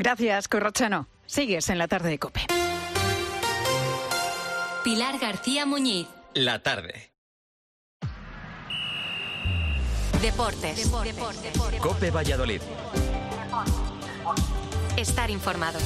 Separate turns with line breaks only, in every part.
Gracias, Corrochano. Sigues en la tarde de COPE.
Pilar García Muñiz.
La tarde.
Deportes.
COPE Valladolid.
Estar informado.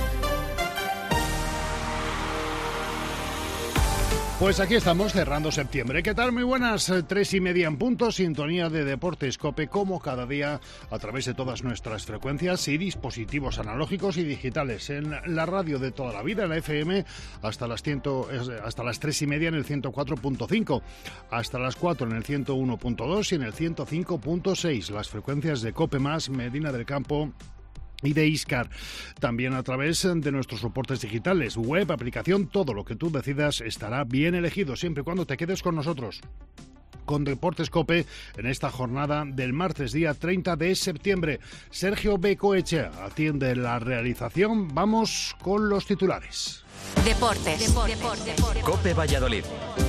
Pues aquí estamos cerrando septiembre. ¿Qué tal? Muy buenas, 3:30 en punto, sintonía de Deportes COPE, como cada día a través de todas nuestras frecuencias y dispositivos analógicos y digitales. En la radio de toda la vida, en la FM, hasta las 3:30 en el 104.5, hasta las 4 en el 101.2 y en el 105.6, las frecuencias de COPE+, Medina del Campo y de Iscar, también a través de nuestros soportes digitales, web, aplicación, todo lo que tú decidas estará bien elegido, siempre y cuando te quedes con nosotros. Con Deportes COPE en esta jornada del martes, día 30 de septiembre. Sergio Becoechea atiende la realización. Vamos con los titulares.
Deportes.
COPE Valladolid.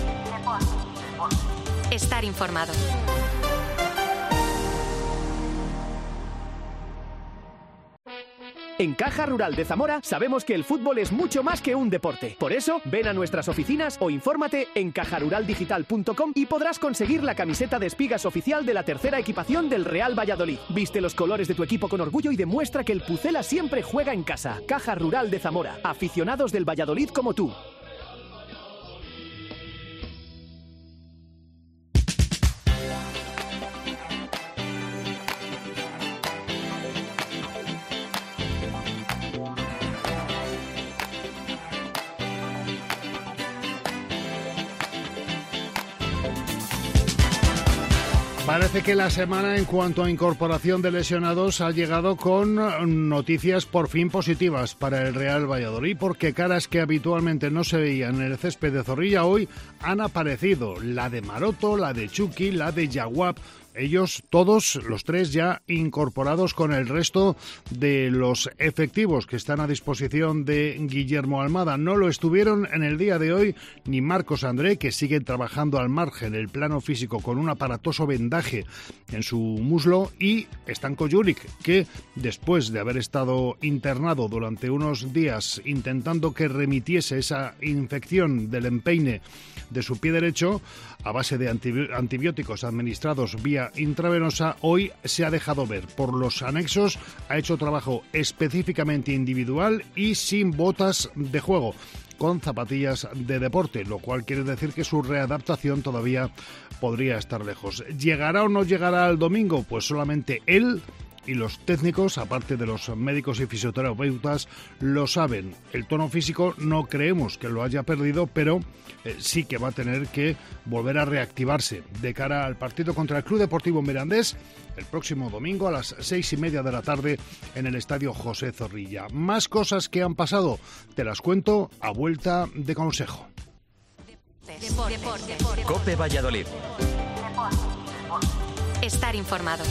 Estar informado.
En Caja Rural de Zamora sabemos que el fútbol es mucho más que un deporte. Por eso, ven a nuestras oficinas o infórmate en cajaruraldigital.com y podrás conseguir la camiseta de espigas oficial de la tercera equipación del Real Valladolid. Viste los colores de tu equipo con orgullo y demuestra que el Pucela siempre juega en casa. Caja Rural de Zamora. Aficionados del Valladolid como tú.
Parece que la semana en cuanto a incorporación de lesionados ha llegado con noticias por fin positivas para el Real Valladolid, porque caras que habitualmente no se veían en el césped de Zorrilla hoy han aparecido. La de Maroto, la de Chucky, la de Yaguap. Ellos, todos los tres, ya incorporados con el resto de los efectivos que están a disposición de Guillermo Almada. No lo estuvieron en el día de hoy ni Marcos André, que siguen trabajando al margen el plano físico con un aparatoso vendaje en su muslo, y Stanko Juric, que después de haber estado internado durante unos días intentando que remitiese esa infección del empeine de su pie derecho a base de antibióticos administrados vía intravenosa, hoy se ha dejado ver por los anexos. Ha hecho trabajo específicamente individual y sin botas de juego, con zapatillas de deporte, lo cual quiere decir que su readaptación todavía podría estar lejos. ¿Llegará o no llegará el domingo? Pues solamente él y los técnicos, aparte de los médicos y fisioterapeutas, lo saben. El tono físico no creemos que lo haya perdido, pero sí que va a tener que volver a reactivarse de cara al partido contra el Club Deportivo Mirandés el próximo domingo a las 6:30 de la tarde en el Estadio José Zorrilla. Más cosas que han pasado, te las cuento a vuelta de consejo.
COPE Valladolid.
Estar informado.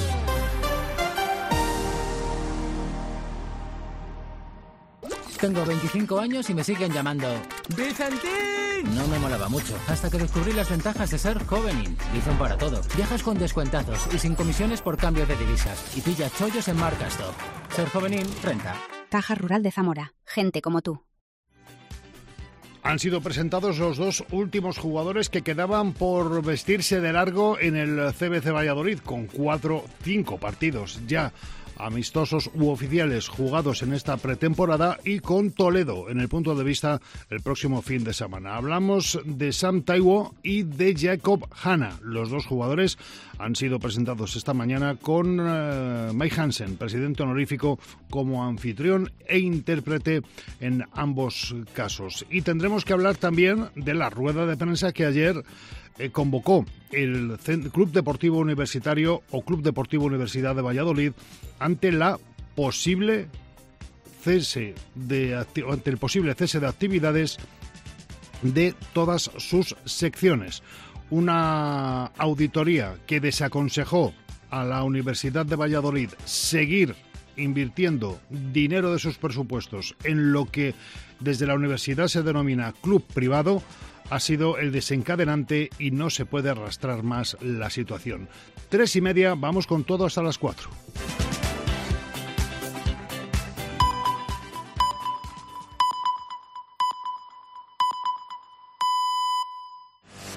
Tengo 25 años y me siguen llamando ¡Vicentín! No me molaba mucho, hasta que descubrí las ventajas de ser Jovenin. Dicen para todo. Viajas con descuentazos y sin comisiones por cambio de divisas. Y pillas chollos en Marcastop. Ser Jovenin renta.
Caja Rural de Zamora. Gente como tú.
Han sido presentados los dos últimos jugadores que quedaban por vestirse de largo en el CBC Valladolid, con 5 partidos ya amistosos u oficiales jugados en esta pretemporada, y con Toledo en el punto de vista el próximo fin de semana. Hablamos de Sam Taiwo y de Jacob Hanna. Los dos jugadores han sido presentados esta mañana con Mike Hansen, presidente honorífico, como anfitrión e intérprete en ambos casos. Y tendremos que hablar también de la rueda de prensa que ayer convocó el Club Deportivo Universitario o Club Deportivo Universidad de Valladolid ante el posible cese de actividades de todas sus secciones. Una auditoría que desaconsejó a la Universidad de Valladolid seguir invirtiendo dinero de sus presupuestos en lo que desde la universidad se denomina club privado, ha sido el desencadenante y no se puede arrastrar más la situación. 3:30, vamos con todo hasta las 4.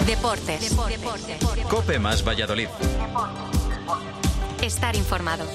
Deportes.
Cope más Valladolid.
Estar informado.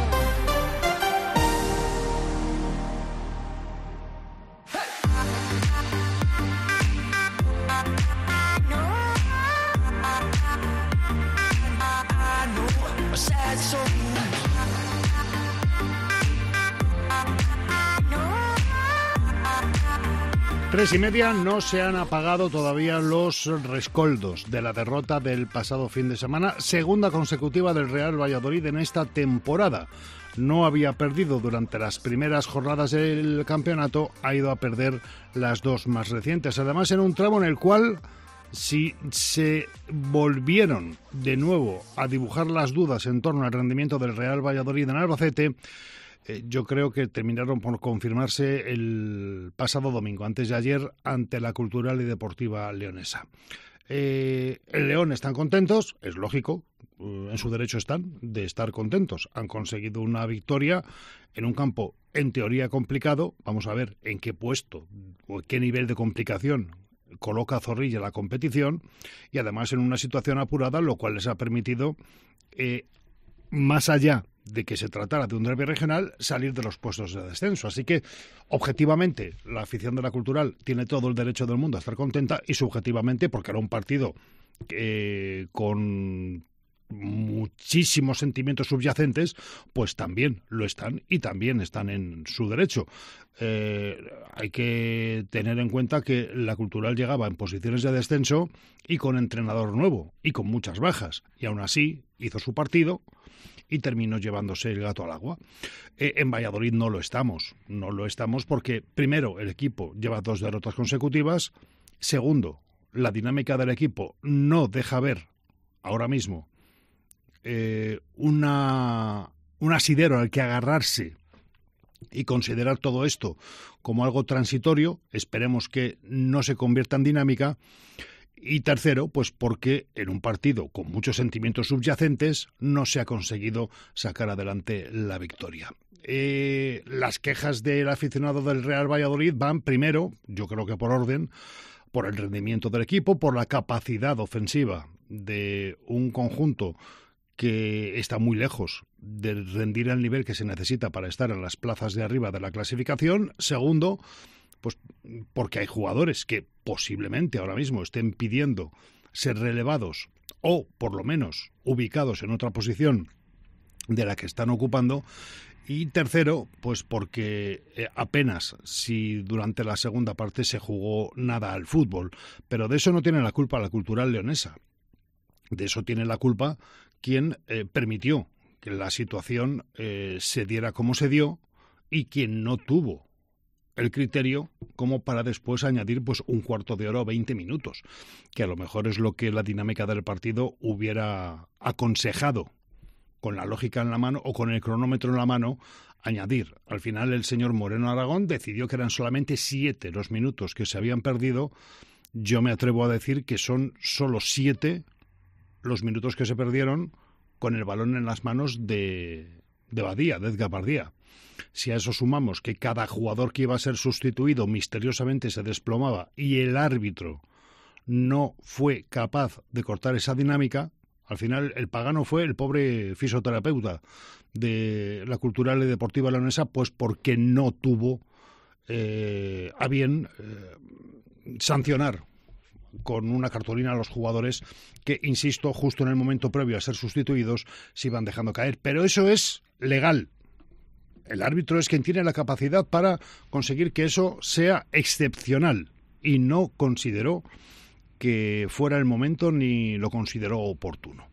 Tres y media, no se han apagado todavía los rescoldos de la derrota del pasado fin de semana, segunda consecutiva del Real Valladolid en esta temporada. No había perdido durante las primeras jornadas del campeonato, ha ido a perder las dos más recientes. Además, en un tramo en el cual, si se volvieron de nuevo a dibujar las dudas en torno al rendimiento del Real Valladolid en Albacete, yo creo que terminaron por confirmarse el pasado domingo, antes de ayer, ante la Cultural y Deportiva Leonesa. El León están contentos, es lógico, en su derecho están de estar contentos. Han conseguido una victoria en un campo en teoría complicado. Vamos a ver en qué puesto o qué nivel de complicación coloca Zorrilla la competición, y además en una situación apurada, lo cual les ha permitido, más allá de que se tratara de un derbi regional, salir de los puestos de descenso. Así que, objetivamente, la afición de la Cultural tiene todo el derecho del mundo a estar contenta, y subjetivamente, porque era un partido con muchísimos sentimientos subyacentes, pues también lo están, y también están en su derecho. Hay que tener en cuenta que la Cultural llegaba en posiciones de descenso y con entrenador nuevo y con muchas bajas, y aún así hizo su partido y terminó llevándose el gato al agua. En Valladolid no lo estamos porque, primero, el equipo lleva 2 derrotas consecutivas. Segundo, la dinámica del equipo no deja ver ahora mismo un asidero al que agarrarse y considerar todo esto como algo transitorio. Esperemos que no se convierta en dinámica. Y tercero, pues porque en un partido con muchos sentimientos subyacentes no se ha conseguido sacar adelante la victoria. Las quejas del aficionado del Real Valladolid van primero, yo creo que por orden, por el rendimiento del equipo, por la capacidad ofensiva de un conjunto que está muy lejos de rendir el nivel que se necesita para estar en las plazas de arriba de la clasificación. Segundo, pues porque hay jugadores que posiblemente ahora mismo estén pidiendo ser relevados o por lo menos ubicados en otra posición de la que están ocupando. Y tercero, pues porque apenas si durante la segunda parte se jugó nada al fútbol. Pero de eso no tiene la culpa la Cultural leonesa. De eso tiene la culpa quien permitió que la situación se diera como se dio, y quien no tuvo el criterio como para después añadir pues un cuarto de hora o 20 minutos, que a lo mejor es lo que la dinámica del partido hubiera aconsejado, con la lógica en la mano o con el cronómetro en la mano, añadir. Al final el señor Moreno Aragón decidió que eran solamente 7 los minutos que se habían perdido. Yo me atrevo a decir que son solo 7 los minutos que se perdieron con el balón en las manos de Badía, de Edgar Badía. Si a eso sumamos que cada jugador que iba a ser sustituido misteriosamente se desplomaba y el árbitro no fue capaz de cortar esa dinámica, al final el pagano fue el pobre fisioterapeuta de la Cultural y Deportiva Leonesa, pues porque no tuvo a bien sancionar con una cartulina a los jugadores que, insisto, justo en el momento previo a ser sustituidos se iban dejando caer. Pero eso es legal. El árbitro es quien tiene la capacidad para conseguir que eso sea excepcional, y no consideró que fuera el momento ni lo consideró oportuno.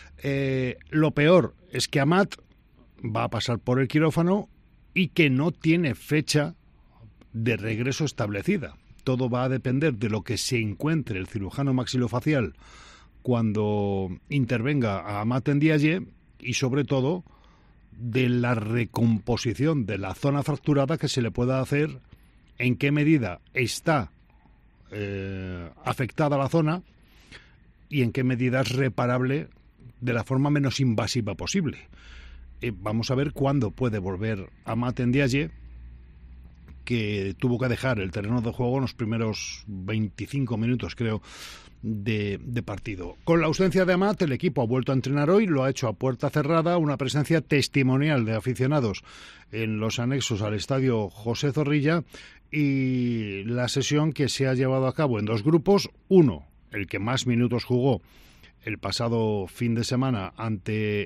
Lo peor es que Amat va a pasar por el quirófano y que no tiene fecha de regreso establecida. Todo va a depender de lo que se encuentre el cirujano maxilofacial cuando intervenga a Amat Ndiaye, y sobre todo de la recomposición de la zona fracturada que se le pueda hacer, en qué medida está afectada la zona y en qué medida es reparable de la forma menos invasiva posible. Vamos a ver cuándo puede volver Amat Ndiaye, que tuvo que dejar el terreno de juego en los primeros 25 minutos, creo, de partido. Con la ausencia de Amat, el equipo ha vuelto a entrenar hoy, lo ha hecho a puerta cerrada, una presencia testimonial de aficionados en los anexos al estadio José Zorrilla, y la sesión que se ha llevado a cabo en dos grupos, uno, el que más minutos jugó el pasado fin de semana ante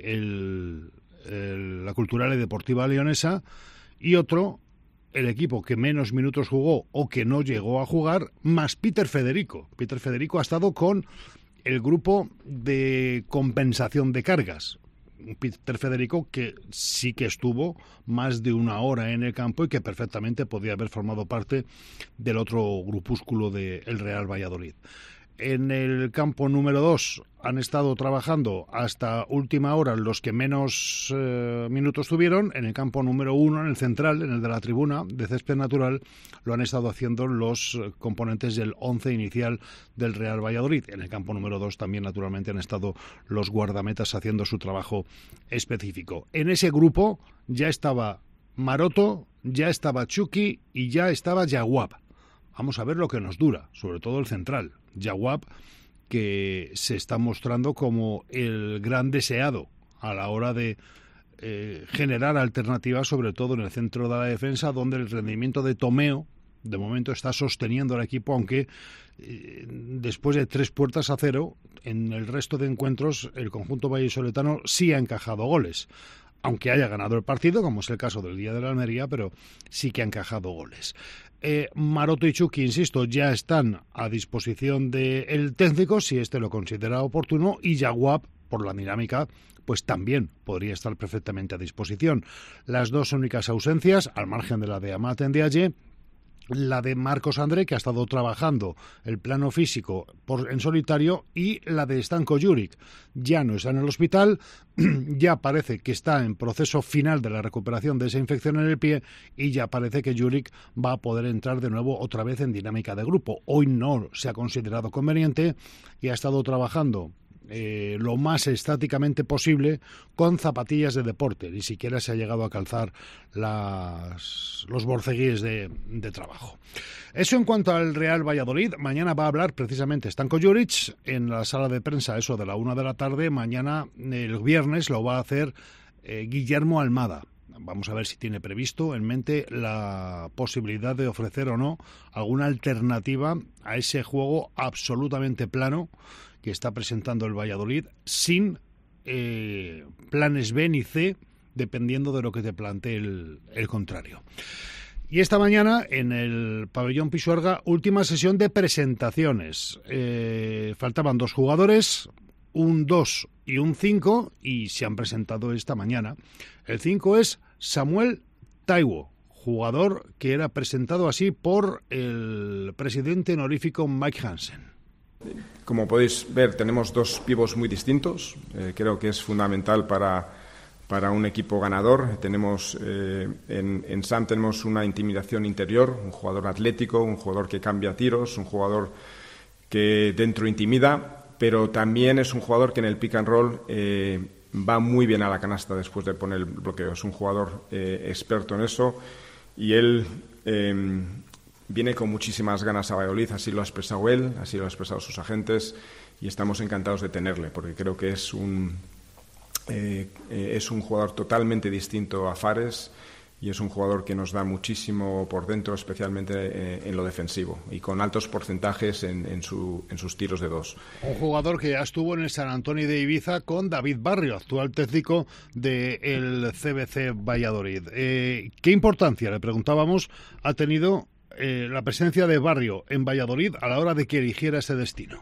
la Cultural y Deportiva Leonesa, y otro, el equipo que menos minutos jugó o que no llegó a jugar, más Peter Federico. Peter Federico ha estado con el grupo de compensación de cargas. Peter Federico que sí que estuvo más de una hora en el campo y que perfectamente podía haber formado parte del otro grupúsculo del Real Valladolid. En el campo número 2 han estado trabajando hasta última hora los que menos minutos tuvieron. En el campo número 1, en el central, en el de la tribuna de césped natural, lo han estado haciendo los componentes del 11 inicial del Real Valladolid. En el campo número 2 también, naturalmente, han estado los guardametas haciendo su trabajo específico. En ese grupo ya estaba Maroto, ya estaba Chucky y ya estaba Yaguab. Vamos a ver lo que nos dura, sobre todo el central. Yaguab, que se está mostrando como el gran deseado a la hora de generar alternativas, sobre todo en el centro de la defensa, donde el rendimiento de Tomeo, de momento, está sosteniendo al equipo, aunque después de 3-0, en el resto de encuentros, el conjunto vallisoletano sí ha encajado goles. Aunque haya ganado el partido, como es el caso del día de la Almería, pero sí que ha encajado goles. Maroto y Chucky, insisto, ya están a disposición del técnico, si éste lo considera oportuno, y Yaguab, por la dinámica, pues también podría estar perfectamente a disposición. Las dos únicas ausencias, al margen de la de Amat Ndiaye, la de Marcos André, que ha estado trabajando el plano físico en solitario, y la de Stanko Juric. Ya no está en el hospital, ya parece que está en proceso final de la recuperación de esa infección en el pie, y ya parece que Juric va a poder entrar de nuevo otra vez en dinámica de grupo. Hoy no se ha considerado conveniente y ha estado trabajando lo más estáticamente posible con zapatillas de deporte. Ni siquiera se ha llegado a calzar los borceguíes de trabajo. Eso en cuanto al Real Valladolid. Mañana va a hablar precisamente Stanko Juric en la sala de prensa, eso de la 1 de la tarde. Mañana, el viernes, lo va a hacer Guillermo Almada. Vamos a ver si tiene previsto en mente la posibilidad de ofrecer o no alguna alternativa a ese juego absolutamente plano que está presentando el Valladolid, sin planes B ni C, dependiendo de lo que te plantee el contrario. Y esta mañana, en el pabellón Pisuerga, última sesión de presentaciones. Faltaban 2 jugadores, un 2 y un 5, y se han presentado esta mañana. El 5 es Samuel Taiwo, jugador que era presentado así por el presidente honorífico Mike Hansen.
Como podéis ver, tenemos 2 pivos muy distintos. Creo que es fundamental para un equipo ganador. Tenemos en Sam tenemos una intimidación interior, un jugador atlético, un jugador que cambia tiros, un jugador que dentro intimida, pero también es un jugador que en el pick and roll va muy bien a la canasta después de poner el bloqueo. Es un jugador experto en eso, y él viene con muchísimas ganas a Valladolid. Así lo ha expresado él, así lo han expresado sus agentes, y estamos encantados de tenerle, porque creo que es un jugador totalmente distinto a Fares, y es un jugador que nos da muchísimo por dentro, especialmente en lo defensivo, y con altos porcentajes en sus tiros de 2.
Un jugador que ya estuvo en el San Antonio de Ibiza con David Barrio, actual técnico del CBC Valladolid. ¿Qué importancia, le preguntábamos, ha tenido la presencia de Barrio en Valladolid a la hora de que eligiera ese destino?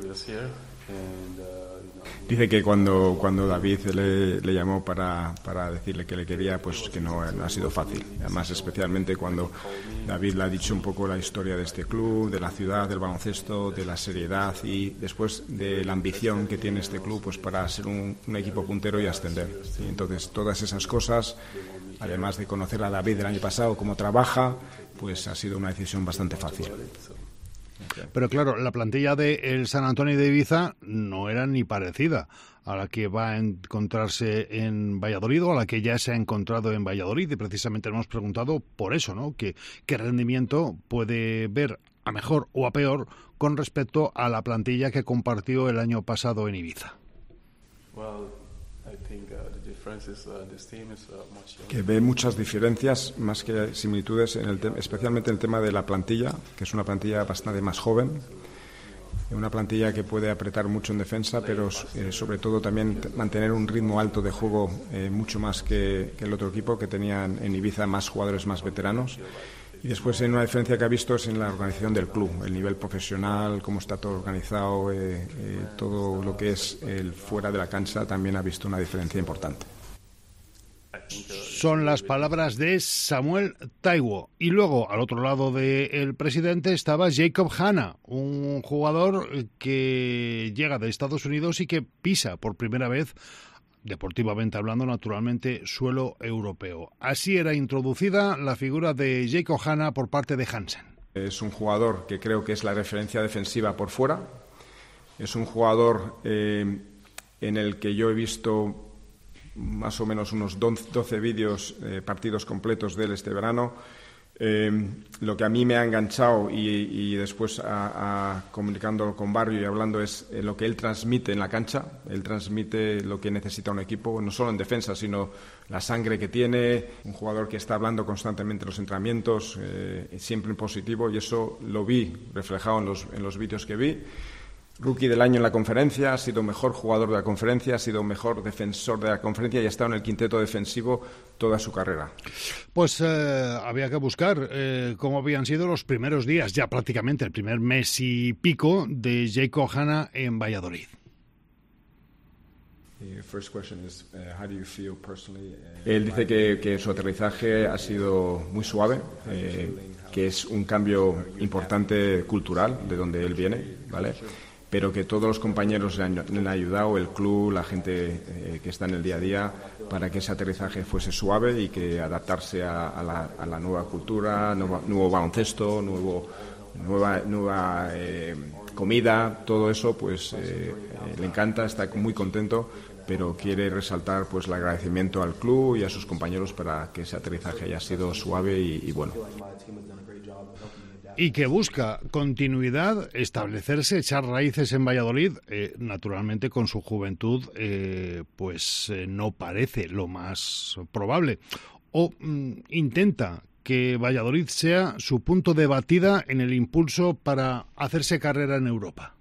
Dice que cuando David le llamó para decirle que le quería, pues que no ha sido fácil. Además, especialmente cuando David le ha dicho un poco la historia de este club, de la ciudad, del baloncesto, de la seriedad y después de la ambición que tiene este club, pues para ser un equipo puntero y ascender. Y entonces, todas esas cosas, además de conocer a David el año pasado, cómo trabaja, pues ha sido una decisión bastante fácil.
Pero claro, la plantilla del San Antonio de Ibiza no era ni parecida a la que va a encontrarse en Valladolid o a la que ya se ha encontrado en Valladolid, y precisamente nos hemos preguntado por eso, ¿no? ¿Qué rendimiento puede ver a mejor o a peor con respecto a la plantilla que compartió el año pasado en Ibiza?
Que ve muchas diferencias más que similitudes, especialmente en el tema de la plantilla, que es una plantilla bastante más joven, una plantilla que puede apretar mucho en defensa, pero sobre todo también mantener un ritmo alto de juego, mucho más que el otro equipo, que tenían en Ibiza más jugadores más veteranos. Y después, en una diferencia que ha visto es en la organización del club, el nivel profesional, cómo está todo organizado, todo lo que es el fuera de la cancha, también ha visto una diferencia importante.
Son las palabras de Samuel Taiwo. Y luego, al otro lado del presidente, estaba Jacob Hannah, un jugador que llega de Estados Unidos y que pisa por primera vez, deportivamente hablando, naturalmente, suelo europeo. Así era introducida la figura de Jacob Hannah por parte de Hansen.
Es un jugador que creo que es la referencia defensiva por fuera. Es un jugador en el que yo he visto más o menos unos 12 vídeos, partidos completos de él este verano. Lo que a mí me ha enganchado y después comunicando con Barrio y hablando es lo que él transmite en la cancha. Él transmite lo que necesita un equipo, no solo en defensa, sino la sangre que tiene. Un jugador que está hablando constantemente en los entrenamientos, siempre en positivo, y eso lo vi reflejado en los vídeos que vi. Rookie del año en la conferencia, ha sido mejor jugador de la conferencia, ha sido mejor defensor de la conferencia y ha estado en el quinteto defensivo toda su carrera.
Pues había que buscar cómo habían sido los primeros días, ya prácticamente el primer mes y pico, de Jacob Hannah en Valladolid.
Él dice que su aterrizaje ha sido muy suave, que es un cambio importante cultural de donde él viene, ¿vale? Pero que todos los compañeros le han ayudado, el club, la gente que está en el día a día, para que ese aterrizaje fuese suave y que adaptarse a la nueva cultura, nuevo baloncesto, nueva comida, todo eso, pues le encanta, está muy contento, pero quiere resaltar pues el agradecimiento al club y a sus compañeros para que ese aterrizaje haya sido suave y bueno.
Y que busca continuidad, establecerse, echar raíces en Valladolid, naturalmente con su juventud, no parece lo más probable. O intenta que Valladolid sea su punto de batida en el impulso para hacerse carrera en Europa.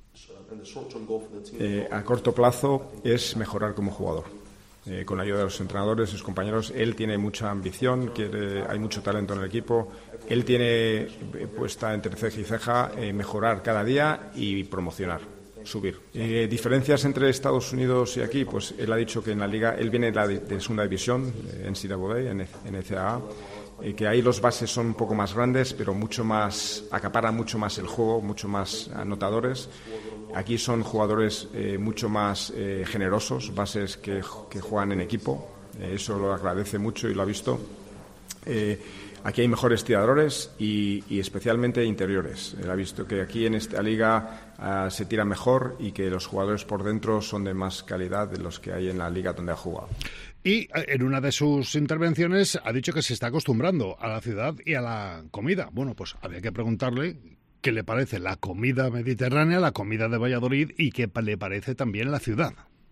A corto plazo es mejorar como jugador. Con la ayuda de los entrenadores, sus compañeros, él tiene mucha ambición, hay mucho talento en el equipo, él tiene puesta entre ceja y ceja mejorar cada día y promocionar, subir. Diferencias entre Estados Unidos y aquí, pues él ha dicho que en la liga, él viene de segunda división, en NCAA, en NCAA, que ahí los bases son un poco más grandes, pero acaparan mucho más el juego, mucho más anotadores. Aquí son jugadores mucho más generosos, bases que juegan en equipo. Eso lo agradece mucho y lo ha visto. Aquí hay mejores tiradores y especialmente interiores. Él ha visto que aquí en esta liga se tira mejor y que los jugadores por dentro son de más calidad de los que hay en la liga donde ha jugado.
Y en una de sus intervenciones ha dicho que se está acostumbrando a la ciudad y a la comida. Bueno, pues había que preguntarle qué le parece la comida mediterránea, la comida de Valladolid, y qué le parece también la ciudad.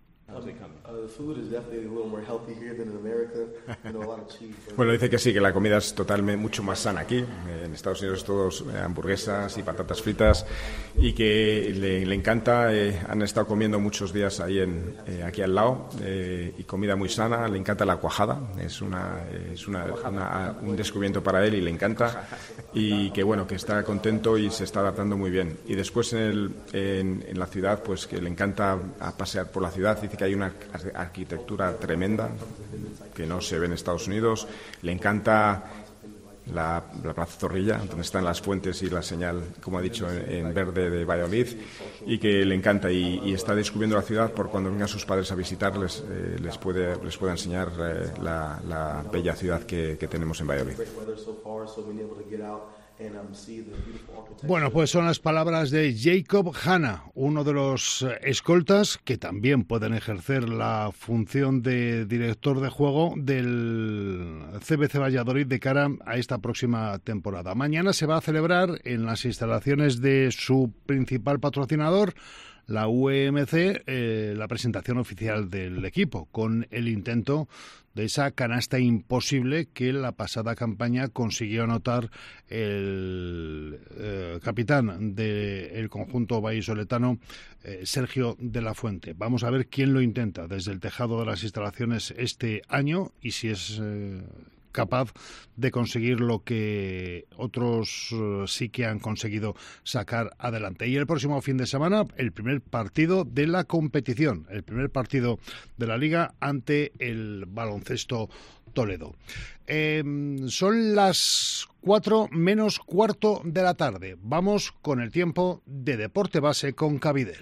Bueno, dice que sí, que la comida es totalmente mucho más sana aquí. En Estados Unidos todos hamburguesas y patatas fritas, y que le encanta. Han estado comiendo muchos días ahí aquí al lado, y comida muy sana. Le encanta la cuajada, es un descubrimiento para él y le encanta, y que bueno, que está contento y se está adaptando muy bien. Y después en la ciudad, pues que le encanta pasear por la ciudad. Dice que hay una arquitectura tremenda que no se ve en Estados Unidos. Le encanta la Plaza Zorrilla, donde están las fuentes y la señal, como ha dicho, en verde de Valladolid, y que le encanta y está descubriendo la ciudad por cuando vengan sus padres a visitarles, les puede enseñar la bella ciudad que tenemos en Valladolid.
Bueno, pues son las palabras de Jacob Hanna, uno de los escoltas que también pueden ejercer la función de director de juego del CBC Valladolid de cara a esta próxima temporada. Mañana se va a celebrar en las instalaciones de su principal patrocinador, la UEMC, la presentación oficial del equipo, con el intento de esa canasta imposible que la pasada campaña consiguió anotar el capitán del conjunto vallisoletano, Sergio de la Fuente. Vamos a ver quién lo intenta desde el tejado de las instalaciones este año y si es capaz de conseguir lo que otros sí que han conseguido sacar adelante. Y el próximo fin de semana, el primer partido de la competición, el primer partido de la Liga ante el Baloncesto Toledo. Son las 4 menos cuarto de la tarde. Vamos con el tiempo de Deporte Base con Cabidel.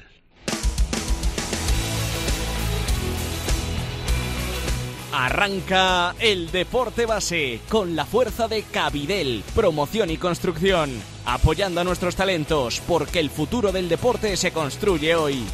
Arranca el Deporte Base con la fuerza de Cabidel, promoción y construcción, apoyando a nuestros talentos porque el futuro del deporte se construye hoy.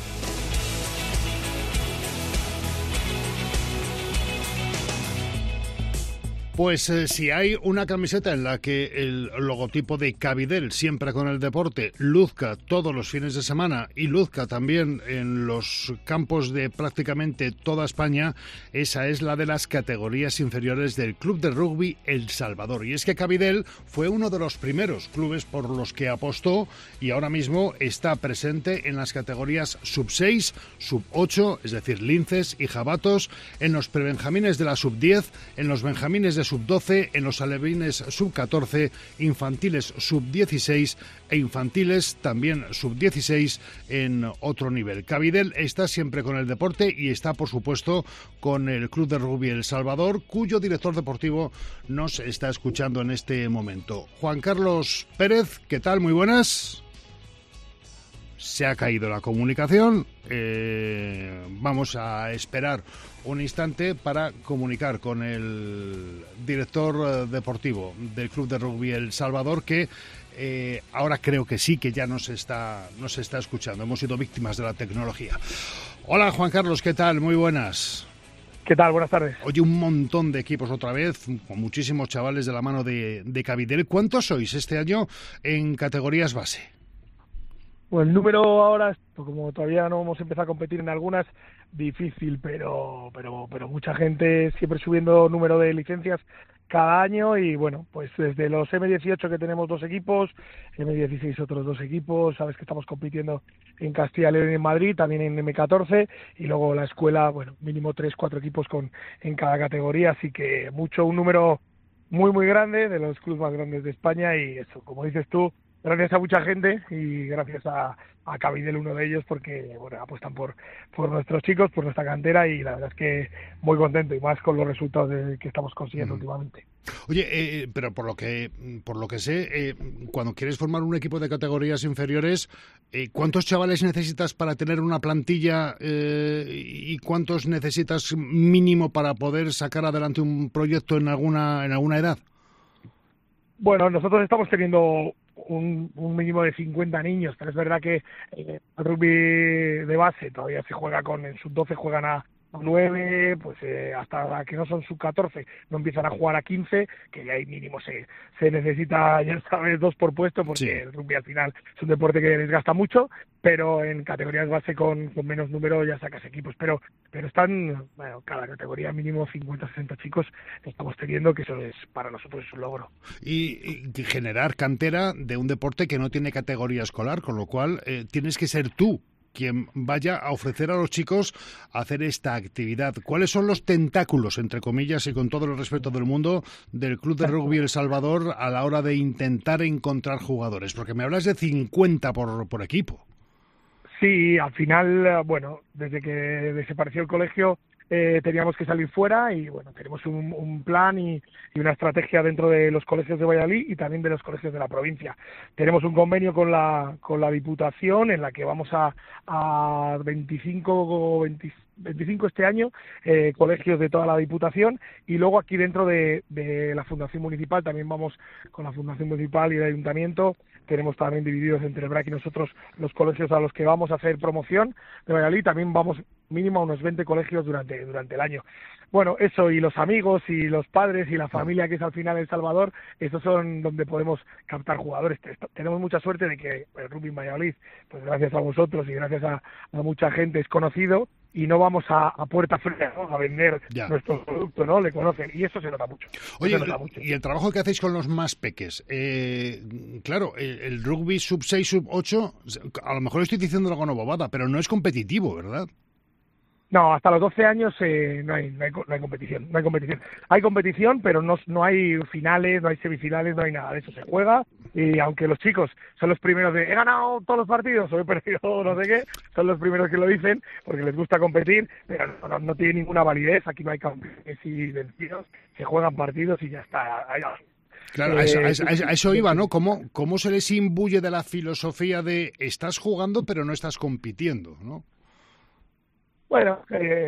Pues si hay una camiseta en la que el logotipo de Cabidel, siempre con el deporte, luzca todos los fines de semana y luzca también en los campos de prácticamente toda España, esa es la de las categorías inferiores del Club de Rugby El Salvador. Y es que Cabidel fue uno de los primeros clubes por los que apostó y ahora mismo está presente en las categorías sub-6, sub-8, es decir, linces y jabatos, en los prebenjamines de la sub-10, en los benjamines de sub-12, en los alevines sub-14, infantiles sub-16 e infantiles también sub-16 en otro nivel. Cabidel está siempre con el deporte y está, por supuesto, con el Club de Rugby El Salvador, cuyo director deportivo nos está escuchando en este momento. Juan Carlos Pérez, ¿qué tal? Muy buenas. Se ha caído la comunicación. Vamos a esperar un instante para comunicar con el director deportivo del Club de Rugby El Salvador, que ahora creo que sí, que ya nos está escuchando. Hemos sido víctimas de la tecnología. Hola, Juan Carlos, ¿qué tal? Muy buenas.
¿Qué tal? Buenas tardes.
Oye, un montón de equipos otra vez, con muchísimos chavales de la mano de Cabidel. ¿Cuántos sois este año en categorías base?
Pues el número ahora, como todavía no hemos empezado a competir en algunas, difícil, pero mucha gente siempre subiendo número de licencias cada año y bueno, pues desde los M18 que tenemos 2 equipos, M16 otros 2 equipos, sabes que estamos compitiendo en Castilla y León y en Madrid, también en M14 y luego la escuela, bueno, mínimo 3-4 equipos en cada categoría, así que un número muy muy grande, de los clubes más grandes de España y eso, como dices tú, gracias a mucha gente y gracias a Cabidel, uno de ellos, porque bueno, apuestan por nuestros chicos, por nuestra cantera y la verdad es que muy contento y más con los resultados que estamos consiguiendo últimamente.
Oye, pero por lo que sé, cuando quieres formar un equipo de categorías inferiores, ¿cuántos chavales necesitas para tener una plantilla y cuántos necesitas mínimo para poder sacar adelante un proyecto en alguna edad?
Bueno, nosotros estamos teniendo un mínimo de 50 niños, pero es verdad que el rugby de base todavía se juega en sub-12 juegan a 9, pues hasta que no son sub-14 no empiezan a jugar a 15, que ya hay mínimo se necesita, ya sabes, 2 por puesto, porque sí, el rugby al final es un deporte que desgasta mucho, pero en categorías base con menos número ya sacas equipos, pero están, bueno, cada categoría mínimo 50-60 chicos estamos teniendo, que eso es para nosotros es un logro.
Y generar cantera de un deporte que no tiene categoría escolar, con lo cual tienes que ser tú quien vaya a ofrecer a los chicos hacer esta actividad. ¿Cuáles son los tentáculos, entre comillas, y con todo el respeto del mundo, del Club de Rugby El Salvador a la hora de intentar encontrar jugadores? Porque me hablas de 50 por equipo.
Sí, al final, bueno, desde que desapareció el colegio teníamos que salir fuera y bueno, tenemos un plan y una estrategia dentro de los colegios de Valladolid y también de los colegios de la provincia. Tenemos un convenio con la Diputación en la que vamos a 25 25 este año, colegios de toda la Diputación, y luego aquí dentro de la Fundación Municipal, también vamos con la Fundación Municipal y el Ayuntamiento, tenemos también divididos entre el BRAC y nosotros los colegios a los que vamos a hacer promoción de Valladolid, también vamos mínimo a unos 20 colegios durante el año. Bueno, eso, y los amigos y los padres y la familia, que es al final El Salvador, esos son donde podemos captar jugadores. Tenemos mucha suerte de que el rugby en Valladolid, pues gracias a vosotros y gracias a mucha gente, es conocido, y no vamos a puerta fría, ¿no?, a vender nuestro producto, ¿no? Le conocen, y eso se nota mucho.
Oye, y el trabajo que hacéis con los más peques, claro, el rugby sub-6, sub-8, a lo mejor estoy diciendo algo bobada, pero no es competitivo, ¿verdad?
No, hasta los 12 años no hay competición. Hay competición, pero no hay finales, no hay semifinales, no hay nada de eso. Se juega, y aunque los chicos son los primeros de he ganado todos los partidos o he perdido no sé qué, son los primeros que lo dicen porque les gusta competir, pero no tiene ninguna validez. Aquí no hay campeones y vencidos, se juegan partidos y ya está.
Claro, a eso iba, ¿no? ¿Cómo se les imbuye de la filosofía de estás jugando pero no estás compitiendo, ¿no?
Bueno,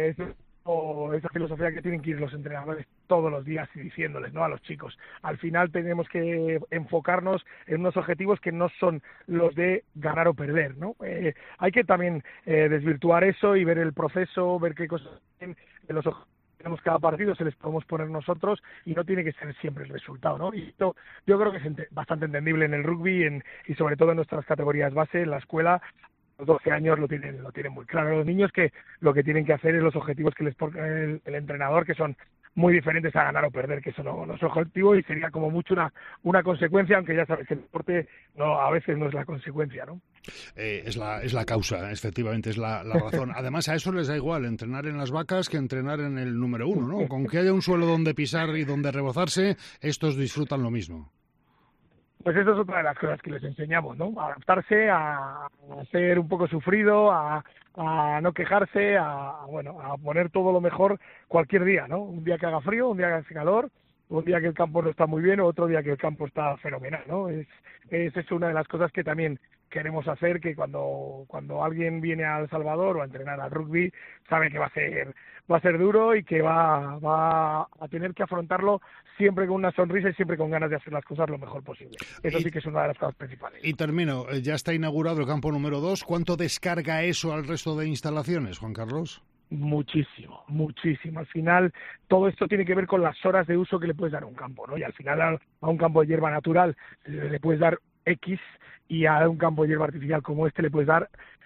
esa filosofía que tienen que ir los entrenadores todos los días y diciéndoles, ¿no?, a los chicos. Al final tenemos que enfocarnos en unos objetivos que no son los de ganar o perder, ¿no? Hay que también desvirtuar eso y ver el proceso, ver qué cosas de los objetivos tenemos cada partido, se les podemos poner nosotros, y no tiene que ser siempre el resultado, ¿no? Y esto yo creo que es bastante entendible en el rugby y sobre todo en nuestras categorías base, en la escuela. Los 12 años lo tienen muy claro. Los niños que lo que tienen que hacer es los objetivos que les pone el entrenador, que son muy diferentes a ganar o perder, que eso no es objetivo y sería como mucho una consecuencia, aunque ya sabes que el deporte a veces no es la consecuencia, ¿no?
Es la causa, efectivamente, es la razón. Además, a eso les da igual entrenar en las vacas que entrenar en el número 1, ¿no? Con que haya un suelo donde pisar y donde rebozarse, estos disfrutan lo mismo.
Pues eso es otra de las cosas que les enseñamos, ¿no? A adaptarse, a ser un poco sufrido, a no quejarse, a poner todo lo mejor cualquier día, ¿no? Un día que haga frío, un día que haga calor, un día que el campo no está muy bien o otro día que el campo está fenomenal, ¿no? Es una de las cosas que también queremos hacer, que cuando alguien viene a El Salvador o a entrenar al rugby, sabe que va a ser duro y que va a tener que afrontarlo siempre con una sonrisa y siempre con ganas de hacer las cosas lo mejor posible. Eso sí que es una de las cosas principales.
Y termino, ya está inaugurado el campo número 2. ¿Cuánto descarga eso al resto de instalaciones, Juan Carlos?
Muchísimo. Al final, todo esto tiene que ver con las horas de uso que le puedes dar a un campo, ¿no? Y al final a un campo de hierba natural le puedes dar X, y a un campo de hierba artificial como este le puedes dar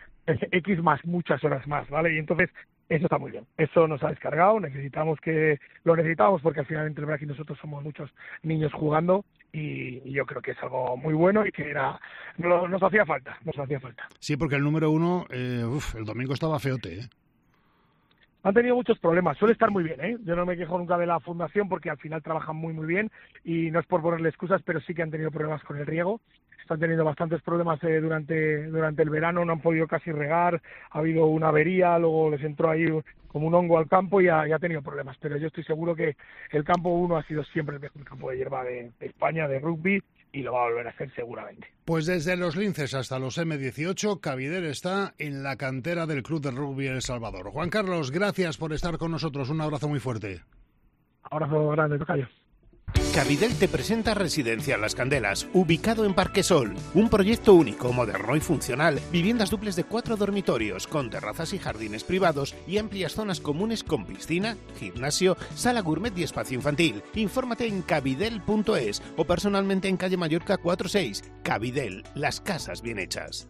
X más muchas horas más, ¿vale? Y entonces eso está muy bien. Eso nos ha descargado, lo necesitamos porque al final entre el BRAC y nosotros somos muchos niños jugando, y yo creo que es algo muy bueno y que nos hacía falta.
Sí, porque el número 1, el domingo estaba feote, ¿eh?
Han tenido muchos problemas, suele estar muy bien, ¿eh? Yo no me quejo nunca de la fundación porque al final trabajan muy muy bien, y no es por ponerle excusas, pero sí que han tenido problemas con el riego. Están teniendo bastantes problemas durante el verano, no han podido casi regar, ha habido una avería, luego les entró ahí como un hongo al campo y ha tenido problemas. Pero yo estoy seguro que el campo 1 ha sido siempre el mejor campo de hierba de España, de rugby, y lo va a volver a hacer seguramente.
Pues desde los linces hasta los M18, Cabidel está en la cantera del Club de Rugby El Salvador. Juan Carlos, gracias por estar con nosotros. Un abrazo muy fuerte.
Abrazo grande, tocayo.
Cabidel te presenta Residencia Las Candelas, ubicado en Parque Sol. Un proyecto único, moderno y funcional. Viviendas duples de 4 dormitorios, con terrazas y jardines privados y amplias zonas comunes con piscina, gimnasio, sala gourmet y espacio infantil. Infórmate en cabidel.es o personalmente en calle Mallorca 46. Cabidel, las casas bien hechas.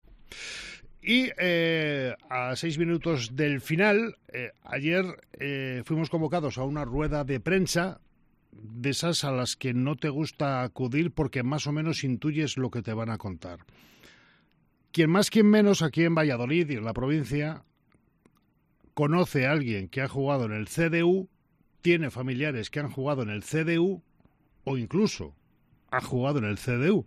Y a 6 minutos del final, ayer fuimos convocados a una rueda de prensa de esas a las que no te gusta acudir porque más o menos intuyes lo que te van a contar. Quien más, quien menos, aquí en Valladolid y en la provincia, conoce a alguien que ha jugado en el CDU, tiene familiares que han jugado en el CDU o incluso ha jugado en el CDU.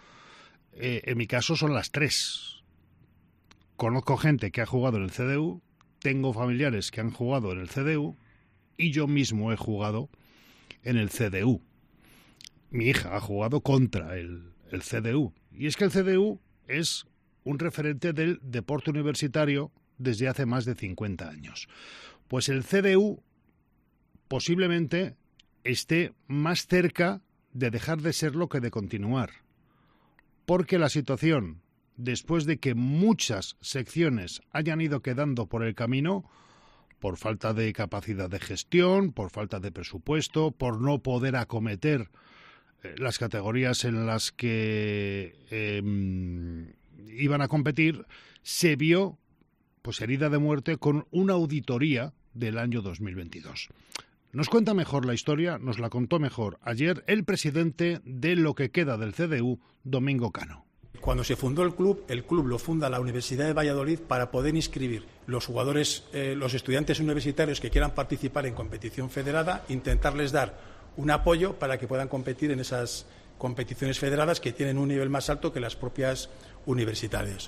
En mi caso son las 3. Conozco gente que ha jugado en el CDU, tengo familiares que han jugado en el CDU y yo mismo he jugado en el CDU. Mi hija ha jugado contra el CDU. Y es que el CDU es un referente del deporte universitario desde hace más de 50 años. Pues el CDU posiblemente esté más cerca de dejar de serlo que de continuar, porque la situación, después de que muchas secciones hayan ido quedando por el camino, por falta de capacidad de gestión, por falta de presupuesto, por no poder acometer las categorías en las que iban a competir, se vio pues herida de muerte con una auditoría del año 2022. Nos cuenta mejor la historia, nos la contó mejor ayer el presidente de lo que queda del CDU, Domingo Cano.
Cuando se fundó el club lo funda la Universidad de Valladolid para poder inscribir los jugadores, los estudiantes universitarios que quieran participar en competición federada, intentarles dar un apoyo para que puedan competir en esas competiciones federadas que tienen un nivel más alto que las propias universitarios.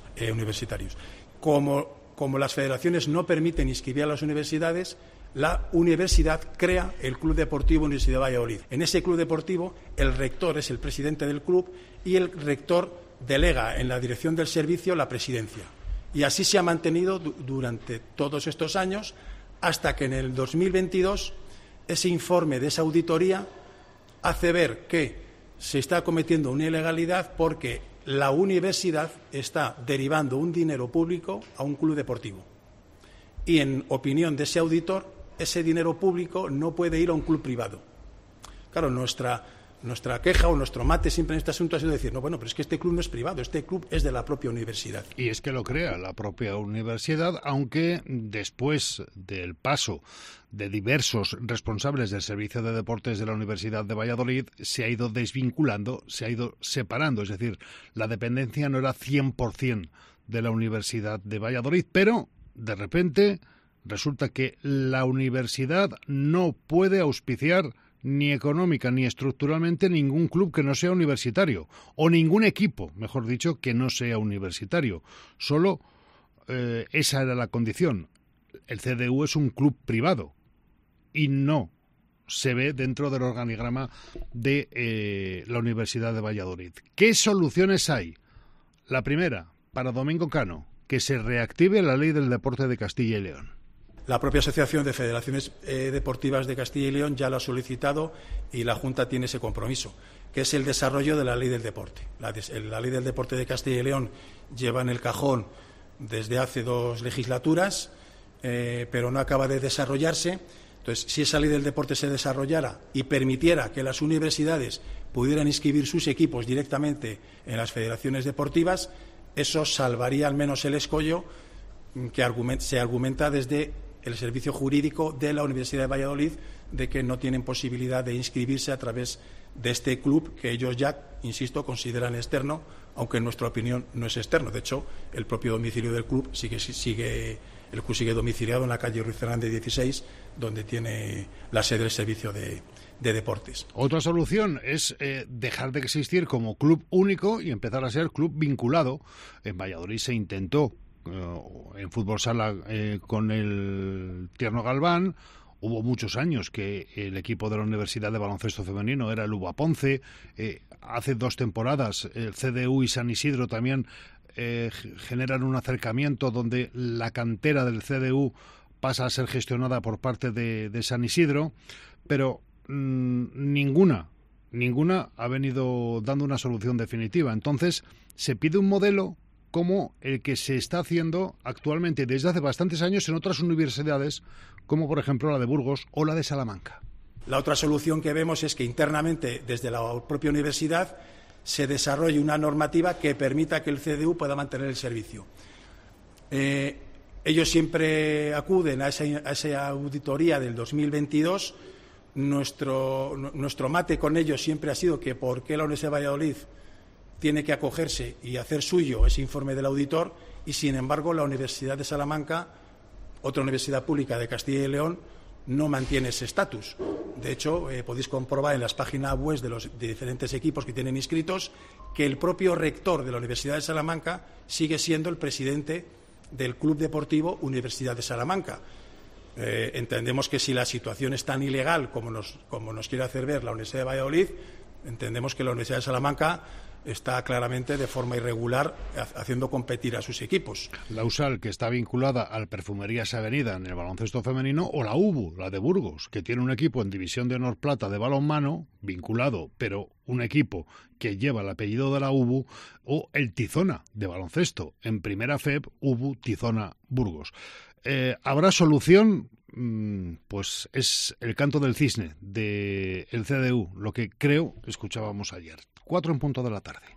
Como las federaciones no permiten inscribir a las universidades, la universidad crea el Club Deportivo Universidad de Valladolid. En ese club deportivo el rector es el presidente del club y el rector delega en la dirección del servicio la presidencia. Y así se ha mantenido durante todos estos años hasta que en el 2022 ese informe de esa auditoría hace ver que se está cometiendo una ilegalidad porque la universidad está derivando un dinero público a un club deportivo. Y en opinión de ese auditor, ese dinero público no puede ir a un club privado. Claro, nuestra queja o nuestro mate siempre en este asunto ha sido decir, no, bueno, pero es que este club no es privado, este club es de la propia universidad.
Y es que lo crea la propia universidad, aunque después del paso de diversos responsables del Servicio de Deportes de la Universidad de Valladolid se ha ido desvinculando, se ha ido separando, es decir, la dependencia no era 100% de la Universidad de Valladolid, pero de repente resulta que la universidad no puede auspiciar ni económica ni estructuralmente ningún club que no sea universitario, o ningún equipo, mejor dicho, que no sea universitario. Solo esa era la condición. El CDU es un club privado y no se ve dentro del organigrama de la Universidad de Valladolid. ¿Qué soluciones hay? La primera, para Domingo Cano, que se reactive la Ley del Deporte de Castilla y León.
La propia Asociación de Federaciones Deportivas de Castilla y León ya lo ha solicitado y la Junta tiene ese compromiso, que es el desarrollo de la Ley del Deporte. La Ley del Deporte de Castilla y León lleva en el cajón desde hace 2 legislaturas, pero no acaba de desarrollarse. Entonces, si esa Ley del Deporte se desarrollara y permitiera que las universidades pudieran inscribir sus equipos directamente en las federaciones deportivas, eso salvaría al menos el escollo que se argumenta desde el servicio jurídico de la Universidad de Valladolid de que no tienen posibilidad de inscribirse a través de este club que ellos ya, insisto, consideran externo, aunque en nuestra opinión no es externo. De hecho, el propio domicilio del club sigue domiciliado en la calle Ruiz Fernández 16, donde tiene la sede del servicio de deportes.
Otra solución es dejar de existir como club único y empezar a ser club vinculado. En Valladolid se intentó en fútbol sala con el Tierno Galván. Hubo muchos años que el equipo de la Universidad de Baloncesto Femenino era el Uva Ponce. Hace 2 temporadas el CDU y San Isidro también generan un acercamiento donde la cantera del CDU pasa a ser gestionada por parte de San Isidro, pero ninguna ha venido dando una solución definitiva. Entonces se pide un modelo como el que se está haciendo actualmente desde hace bastantes años en otras universidades, como por ejemplo la de Burgos o la de Salamanca.
La otra solución que vemos es que internamente, desde la propia universidad, se desarrolle una normativa que permita que el CDU pueda mantener el servicio. Ellos siempre acuden a esa auditoría del 2022. Nuestro mate con ellos siempre ha sido que por qué la Universidad de Valladolid tiene que acogerse y hacer suyo ese informe del auditor y, sin embargo, la Universidad de Salamanca, otra universidad pública de Castilla y León, no mantiene ese estatus. De hecho, podéis comprobar en las páginas web de diferentes equipos que tienen inscritos que el propio rector de la Universidad de Salamanca sigue siendo el presidente del Club Deportivo Universidad de Salamanca. Entendemos que si la situación es tan ilegal como nos quiere hacer ver la Universidad de Valladolid, entendemos que la Universidad de Salamanca está claramente de forma irregular haciendo competir a sus equipos.
La USAL, que está vinculada al Perfumerías Avenida en el baloncesto femenino, o la UBU, la de Burgos, que tiene un equipo en División de Honor Plata de balonmano, vinculado, pero un equipo que lleva el apellido de la UBU, o el Tizona de baloncesto, en Primera FEB, UBU Tizona Burgos. ¿Habrá solución? Pues es el canto del cisne del CDU, lo que creo escuchábamos ayer. 4 en punto de la tarde.